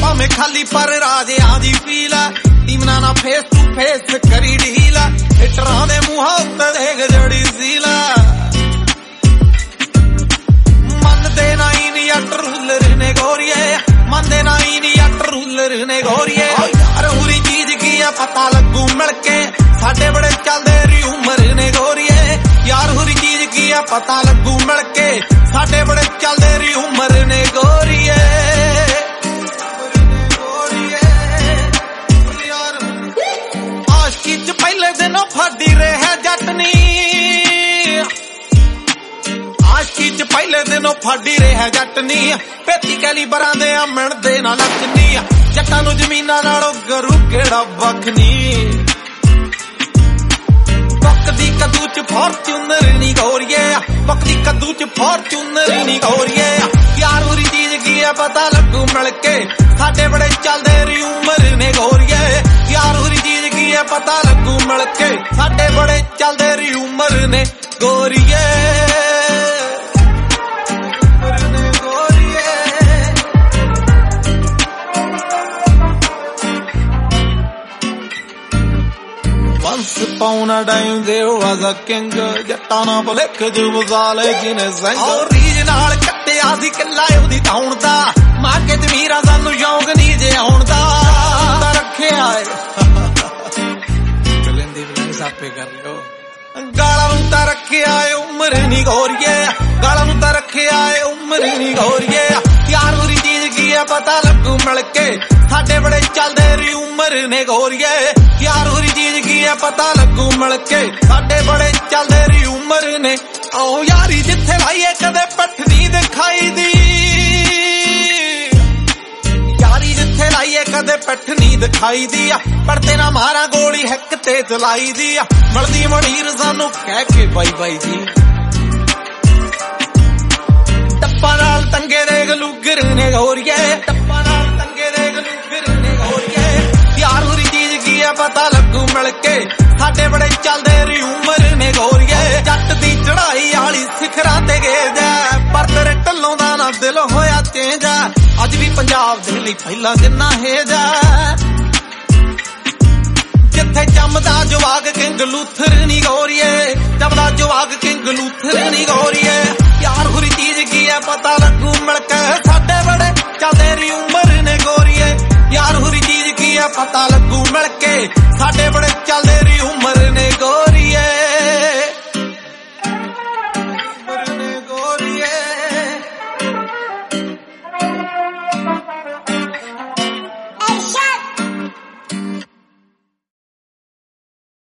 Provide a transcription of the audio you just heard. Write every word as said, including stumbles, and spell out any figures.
भावें खाली पर राजियां दी फील टीमना ना फेस टू फेस करी ढील हिटरां दे मूंहां उत्ते देख जड़ी सील मनदे नाई नी अट रूलर ने गोरिए मनदे नाई नी अट रूलर ने गोरिए यार हुरी चीज की है पता लगू मिलके साडे बड़े चलदे री उमर ने गोरिए यार हुरी चीज की है पता लगू मिलके साडे बड़े चलदे री उमर ने गोरिए आशकी च पहले दिनों फड़ी रहे जटनी आशकी च पहले दिनों फड़ी रहे जटनी पेती कैली बरां दे अमन दे ना लचनी जट्टां नूं जमीनां नालों गरू केड़ा वखनी पकदी कद्दू च फॉर्च्यूनर नी गोरिए पकदी कद्दू च फॉर्च्यूनर नी गोरिए यार हुरी चीज की है पता लगू मिलके साडे बड़े चलदे री उमर ने गोरिए यार हुरी चीज की है पता लगू मिलके साडे बड़े चलदे री उमर ने गोरिए Once upon a time there was a king जट्टां ना भुलेख च वसा ले जिने सिंह और रीज नाल कट्टिया सी किला ओदी टाउन दा मां के जमीरा सानू शौक नी जे आउण दा रखिया चलेंदी बलंग सापे कर लियो गालां नूं तां रखिया उमर नी गोरिए गालां नूं तां रखिया उमर नी गोरिए यार हुरी चीज की है पता लगू मिलके साडे बड़े चलदे री उमर ने गोरिए यार हुरी चीज की है पता लगू मिलके साडे बड़े चलदे री उमर ने आओ यारी जिथे लाइए कदे पठ नी दिखाई दी यारी जिथे लाइए कदे पठ नी दिखाई दी पड़ते ना मारा गोली हिक ते चलाई दी मलदी मणीर सानू कह के बाई बाई जी टप्पा नाल तंगे दे गलूगर ने गोरिए टप्पा नाल तंगे दे गलूगर ने गोरिए यार हुरी चीज की है पता लगू मिलके साडे बड़े चलदे री उमर ने गोरिए जट दी चढ़ाई आली सिखरां ते गेज पर तेरे ढल्लों दा ना दिल होया चेंज अज भी पंजाब दे लई पहला जिन्ना हेज जिथे जमदा जवाग किंग लूथर नी गोरिए जमदा जवाग किंग लूथर नी गोरिए यार हुरी चीज की है पता लगू मिलके साडे बड़े चलदे री उमर ने गोरिए यार हुरी चीज की है पता लगू मिलके साडे बड़े चलदे